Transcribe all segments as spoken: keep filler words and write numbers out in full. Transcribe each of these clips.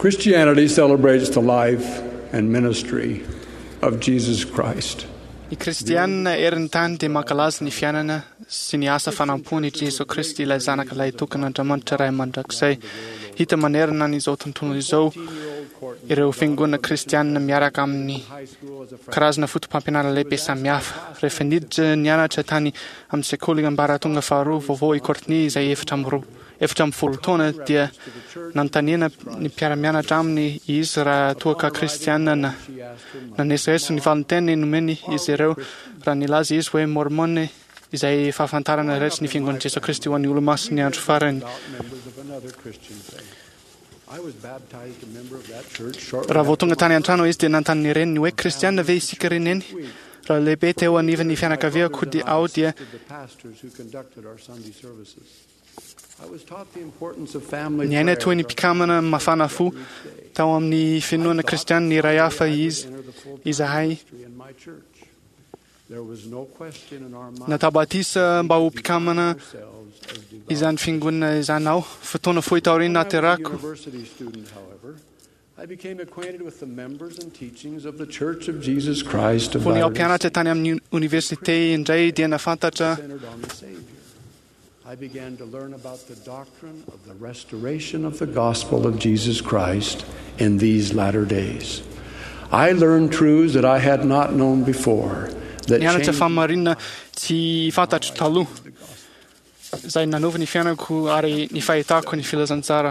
Christianity celebrates the life and ministry of Jesus Christ. Ny kristianina erin'ny tany dia mankalaza ny fiainana sy ny asa fanampony Jesu Kristy ilay zanaka ilay tokan'Andriamanitra iray mandrakizay. Hita manerana n'izao tontolo izao ireo fiangonana kristianina miaraka amin'ny karazana fotom-pampianarana lehibe samihafa. Rehefa niditra nianatra tany amin'ny sekoly ambaratonga faharoa vaovao i Courtney izay efatra amby roa efatra amby folo taona dia nanontaniana ny mpiara-mianatra aminy izy raha toa ka kristianina na nanesoeso ny valinteny nomeny izy ireo raha nilaza izy hoe mormone izay fahafantarana rehetra ny fiangonana Jesu Kristy ho an'ny olo-maso ny andro farany. Raha vao tonga tany an-trano izy dia nanontany reniny hoe kristianina ve isika reneny? Raha lehibe teo anivon'ny fianakaviako dia ao dia ny aina toy ny mpikamana mafana fo tao amin'ny finoana kristianina iray hafa izy izahay natabatisa mba ho mpikamana izany fiangonana izany ao. Fotoana fohy taoriana naterako fony ao mpianatra tany amin'ny université indray dia nafantatra I began to learn about the doctrine of the restoration of the gospel of Jesus Christ in these latter days. I learned truths that I had not known before. That nianatra famarinana tsy fantatro taloha. Izay nanova ny fiainako ary ny fahitako ny filazantsara.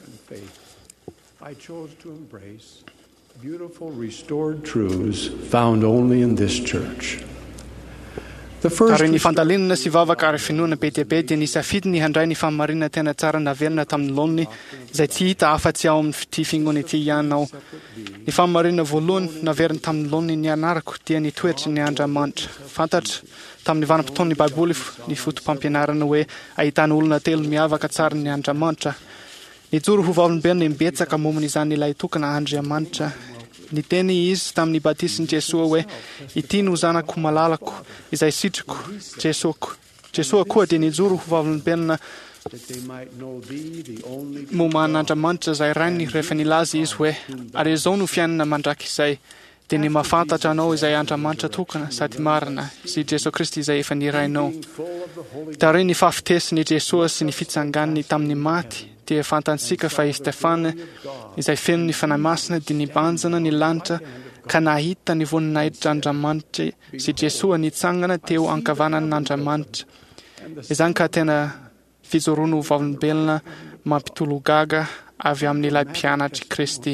I chose to embrace beautiful restored truths found only in this church. Ary ny fandalenana sy vavaka ary finoana be dia be dia nisafidy ny handray ny famarinana tena tsara naverina tamin'ny laoniny izay tsy hita afa-tsy ao amin'ny ity fiangonana ity ihany ao. Ny famarinana voalohany naverina tamin'ny laoniny ny anarako dia ny toetry ny Andriamanitra. Fantatra tamin'ny vanim-potoan'ny Baiboly ny fotom-pampianarana hoe ahitana olona telo miavaka tsara ny Andriamanitra. Nijoro ho vavolombelona mbetsaka momba izany ilay tokana Andriamanitra. Ny teny izy tamin'ny batisin'i Jesua hoe ity no zanako malalako izay sitriko Jesoko. Jesua koa dia nijoro ho vavolombelona momba an'Andriamanitra izay rainy rehefa nilaza izy hoe ary izao no fiainana mandraka izay dia ny mahafantatra anao izay Andriamanitra tokana sady marina sy Jesu Kristy izay efa nirainao. Tary ny fahafitesin'i Jesua sy ny fitsanganany tamin'ny maty dia fantansika fa i Stefana izay feno ny fanahy masina dia nibanjana ny lanitra ka nahita ny voninahitra Andriamanitra sy Jesua nitsangana teo ankavanan'Andriamanitra. Izany ka tena fijoroana ho vavolombelona mampitolo gaga avy amin'ilay mpianatry Kristy.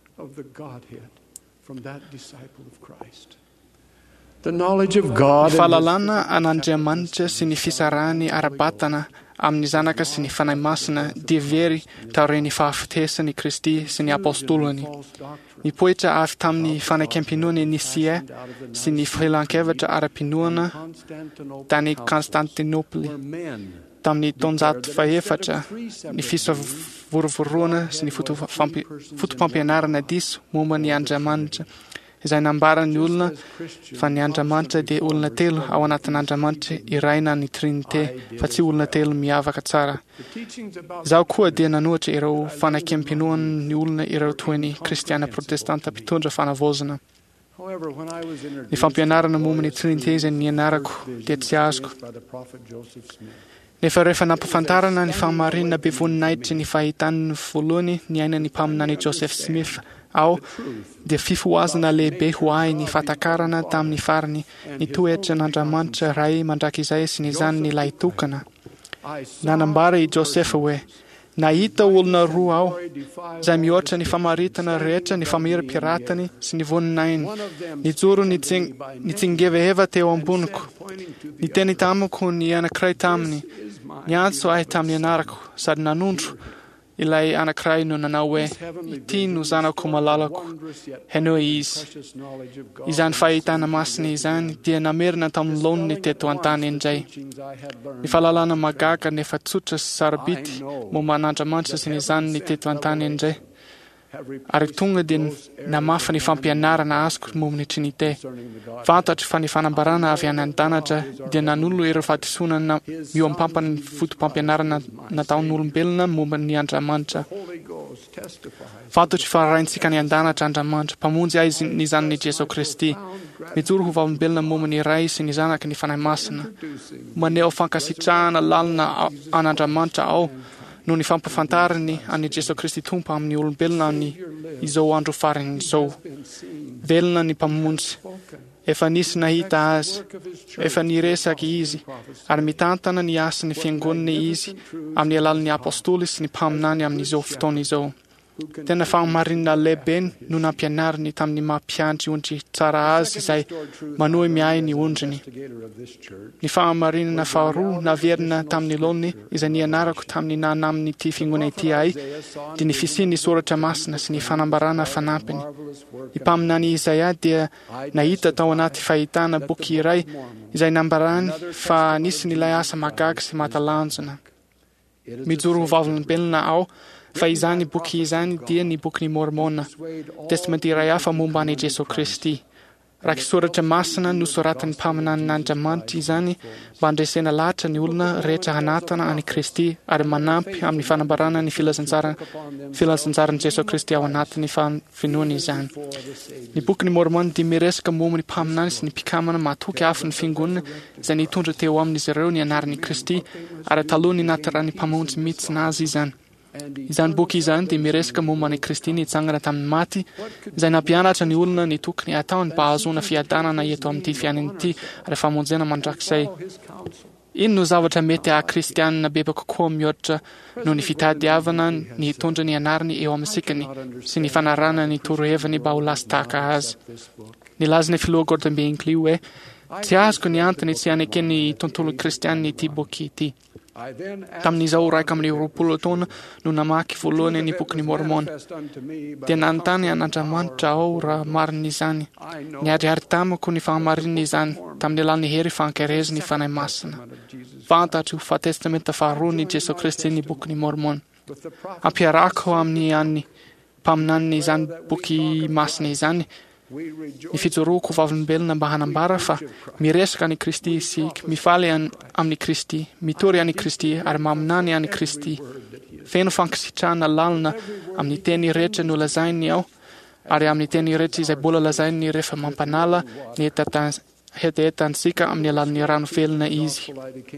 Ny fahalalana an'Andriamanitra sy ny fisarahany ara-batana amin'ny zanaka sy ny fanahy masina dia very taorian'ny fahafitesany Kristy sy ny apôstolony. Ny poitra avy tamin'ny fanakem-pinoana Nisia sy ny felan-kevatra ara-pinoana tany Constantinople tamin'ny taonjato faefatra ny fisavorovoroana sy ny fotom-pampianarana diso momba ny Andriamanitra izay nambara ny olona fa ny Andriamanitra dia olona telo ao anatin'Andriamanitra iray na ny Trinité fa tsy olona telo miavaka tsara. Izaho koa dia nanohitra ireo fanakem-pinoan'ny olona ireo toy ny kristiana protestanta mpitondra fanavozana. Ny fampianarana momba ny Trinité izay nianarako dia tsy azoko. Nefa rehefa nampafantarana ny famarinana be voninahitry ny fahitany voalohany ny ainan'ny mpaminany Joseph Smith ao dia fifoazana lehibe ho ahy ny fatakarana tamin'ny farany ny toetra n'Andriamanitra ray mandrakizay sy ny zanany ilay tokana. Nanambara i Joseph hoe nahita olona roa ao izay mihoatra ny famaritana rehetra ny famira-piratany sy ny voninahiny. Nijoro nitsingevaheva teo amboniko. Ny teny tamiko ny anankiray taminy ny antso ahy tamin'ny anarako sady nanondro ilay anankiray no nanao hoe ity no zanako malalako heno izy. Izany fahitana masina izany dia namerina tamin'ny laoniny teto an-tany indray. Ny fahalalana magaga nefa tsotra sy sarabity momba an'Andriamanitra sy ny zanany teto an-tany indray. Ary tonga dia namafy ny fampianarana azoko momba ny Trinité. Fantatro fa ny fanambarana avy any an-danatra dia nanolo ireo fahatisonana mio ampampany fotom-pampianarana nataon'olombelona momba ny Andriamanitra. Fatao tsy fararaintsika ny andanatra Andriamanitra mpamonjy azy ny zanany Jesosy Kristy. Mijoro ho vavolombelona momba ny Ray sy ny Zanaka ny fanahy masina. Maneho fankasitrahana lalina an'Andriamanitra ao no ny fampafantariny an'i Jesosy Kristy Tompo amin'ny olombelona ny izao andro farany izao. Velona ny mpamonjy. Efa nisy nahita azy, efa niresaka izy, ary mitantana ny asany fiangonany izy amin'ny alalan'ny apôstoly sy ny mpaminany amin'izao fotoana izao. Tena fahamarinana lehibe no nampianariny tamin'ny mampiandry ondry tsara azy izay manohy miahy ny ondriny. Ny fahamarinana faharoa naverina tamin'ny laony izay nianarako tamin'ny nanamin'ity fiangonana ity ahy dia ny fisian'ny soratra masina sy ny fanambarana fanampiny. Ny mpaminany Isaia dia nahita tao anaty fahitana boky iray izay nambarany fa nisy nilay asa magaga sy mahatalanjona. Mijoro ho vavolombelona ao fa izany boky izany dia ny boky ny Mormona, testamenty iray hafa momba an'i Jesosy Kristy. Raky soratra masina nosoratan'ny mpaminan'Andriamanitra izany mba handresena lahatra ny olona rehetra hanatana an'i Kristy ary manampy amin'ny fanambarana ny filazanjaran'i Jesosy Kristy ao anatin'ny finoana izany. Ny boky ny Mormona dia miresaka momba ny mpaminany sy ny mpikamana mahatoky afo ny fiangonana izay nitondra teo amin'izy ireo ny anaran'i Kristy ary taloha ny natarany mpamonjy mihitsy azy izany. Izany boky izany dia miresaka momba ny Kristy nitsangana tamin'ny maty izay nampianatra ny olona ny tokony ataony mba hahazoana fiadanana eto amin'ity fiainana ity ary famonjena mandrakizay. Ino no zavatra mety aha-kristianina bebe kokoa mihoatra no ny fitadiavana ny hitondra ny anarany eo amin'ny sikany sy ny fanarana ny torohevany mba ho lasa tahaka azy. Nilazana filoha Gordon B. Hinckley hoe tsy azoko ny antony tsy hanekeny tontolo kristianina ity boky ity. Tamin'izao raika amin'ny roapolo taona no namaky voalohany ny boky ny Mormona. Dia nanontany an'Andriamanitra aho raha marina izany. Niariary tamiko ny fahamarinana izany tamin'ny alalan'ny hery fankereziny fanahy masina. Fantatro fa testamenta faharoa ny Jesosy Kristy ny boky ny Mormona. Ampiarako amin'ny an'ny mpaminany izany boky masina izany. Ny fijoroako vavolombelona mba hanambara fa miresaka an'i Kristy isika, mifaly amin'ny Kristy, mitory an'i Kristy ary maminany an'i Kristy. Feno fankasitrahana lalina amin'ny teny rehetra no lazainy ao ary amin'ny teny rehetra izay mbola lazainy rehefa mampanala ny hetahetansika amin'ny alalan'ny rano felona izy.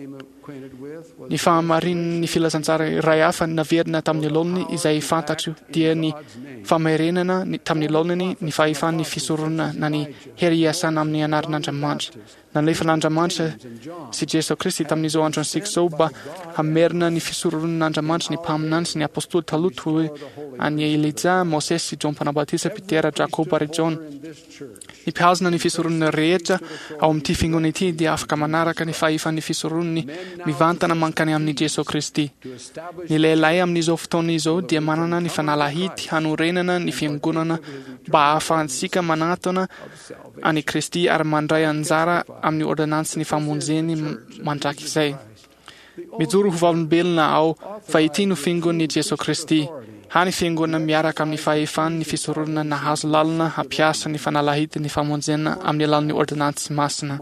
Ny fahamarinany ny filazantsara iray hafa naverina tamin'ny laoniny izay fantatro dia ny famarenana tamin'ny laoniny ny fahefan'ny fisorona na ny hery iasana amin'ny anaran'Andriamanitra. Nalefan'Andriamanitra sy Jesosy Kristy tamin'izao andro ansika izao mba hamerina ny fisoronan'Andriamanitra ny mpaminany sy ny apôstoly taloha toy an'i Elija, Mosesy, John Mpanambatisa, Petera, Jakoba ary John. Ny mpihazona ny fisoronana rehetra ao amin'ity fiangonana ity dia afaka manaraka ny fahefan'ny fisoronany mivantana mankany amin'ny Jesosy Kristy. Ny lehilahy amin'izao fotoana izao dia manana ny fanalahity hanorenana ny fiangonana mba ahafahantsika manatona an'i Kristy ary mandray anjara amin'ny ordonantsy ny famonjeny mandrakizay. Mijoro ho vavolombelona ao fa ity no fiangonan'i Jesosy Kristy. Hany fiangonana miaraka amin'ny fahefan'ny fisorona nahazo lalina hampiasa ny fanalahity ny famonjena amin'ny alalan'ny ordonantsy masina.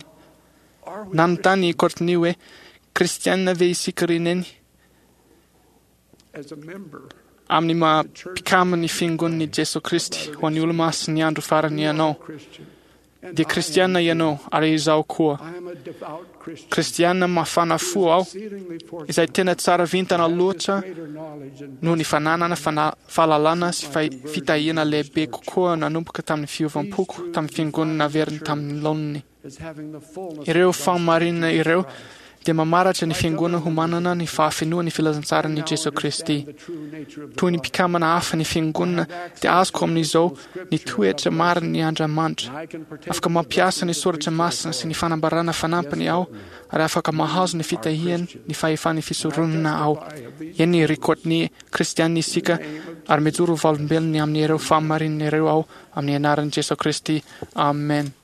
Nanontany Courtney hoe kristianina ve isika reneny? Amin'ny mampikamy ny fiangonan'i Jesosy Kristy ho an'ny olo-maso ny andro farany ianao. Dia kristianina ianao ary izaho koa. Kristianina mafana fo aho izay tena tsara vintana loatra no ny fananana fahalalana sy fitahiana lehibe kokoa nanomboka tamin'ny fiovam-poko tamin'ny fiangonana naverina tamin'ny laoniny. Ireo fahamarinana ireo dia mamaratra ny fiangonana ho manana ny fahafinoana ny filazantsarany Jesosy Kristy. Toy ny mpikamana hafa ny fiangonana dia azoko amin'izao ny toetra marina ny Andriamanitra. Afaka mampiasa ny soratra masina sy ny fanambarana fanampiny ao ary afaka mahazo ny fitahiany ny fahefan'ny fisoronana ao. Eny ny rikotny kristianina isika ary mijoro vavolombelona amin'ny ireo fahamarinana ireo ao amin'ny anaran'i Jesosy Kristy. Amen.